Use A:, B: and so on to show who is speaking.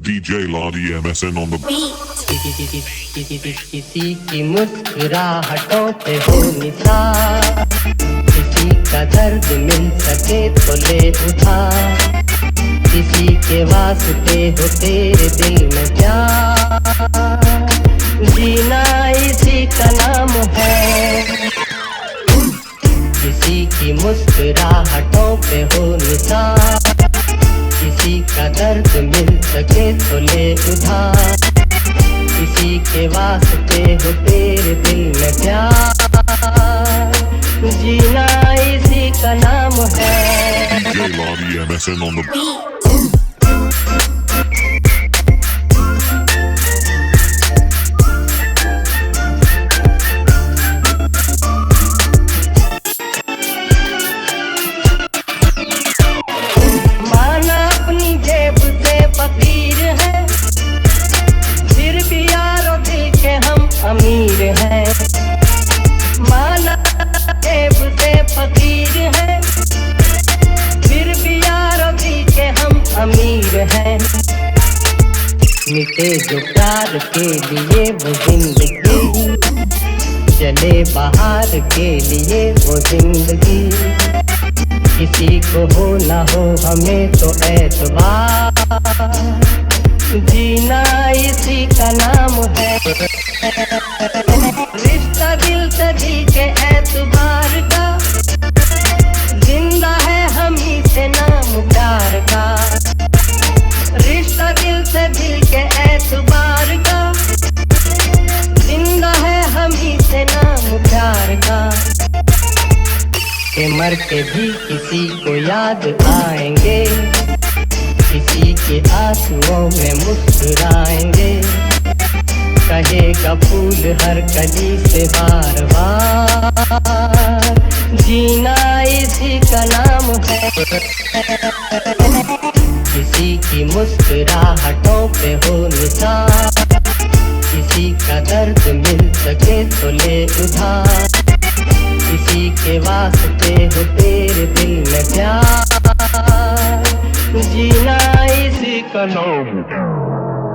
A: DJ Ladi MSN on the beat.
B: किसी की मुस्कुराहटों पे हो निशान, किसी का दर्द मिल सके तो ले उठा, किसी के वास्ते हो तेरे दिल में प्यार, जीना इसी का नाम है। किसी की मुस्कुराहटों पे हो निशान, किसी का दर्द मिल सके तो ले उधार, किसी के वास्ते हो तेरे दिल में प्यार, जीना इसी का नाम है।
A: DJ Ladi MSN on the beat.
B: अमीर है, माना जेब से फकीर है, फिर भी यारों भी के हम अमीर हैं। मिटे जो प्यार के लिए वो जिंदगी, चले बाहर के लिए वो जिंदगी, किसी को हो ना हो हमें तो एतबार, जीना इसी का नाम है। रिश्ता दिल सदी के एतबार का, जिंदा है हम ही से नाम प्यार का। रिश्ता दिल से दिल के एतबार का, जिंदा है हम ही से नाम प्यार का। के मर के भी किसी को याद आएंगे, किसी के आंसुओं में मुस्कुराएंगे, कहेगा फूल हर कली से बार बार, जीना इसी का नाम है। किसी की मुस्कुराहटों पे हो निशान, किसी का दर्द मिल सके तो ले उधार, किसी के वास्ते हो तेरे दिल में प्यार, जीना इसी का नाम है।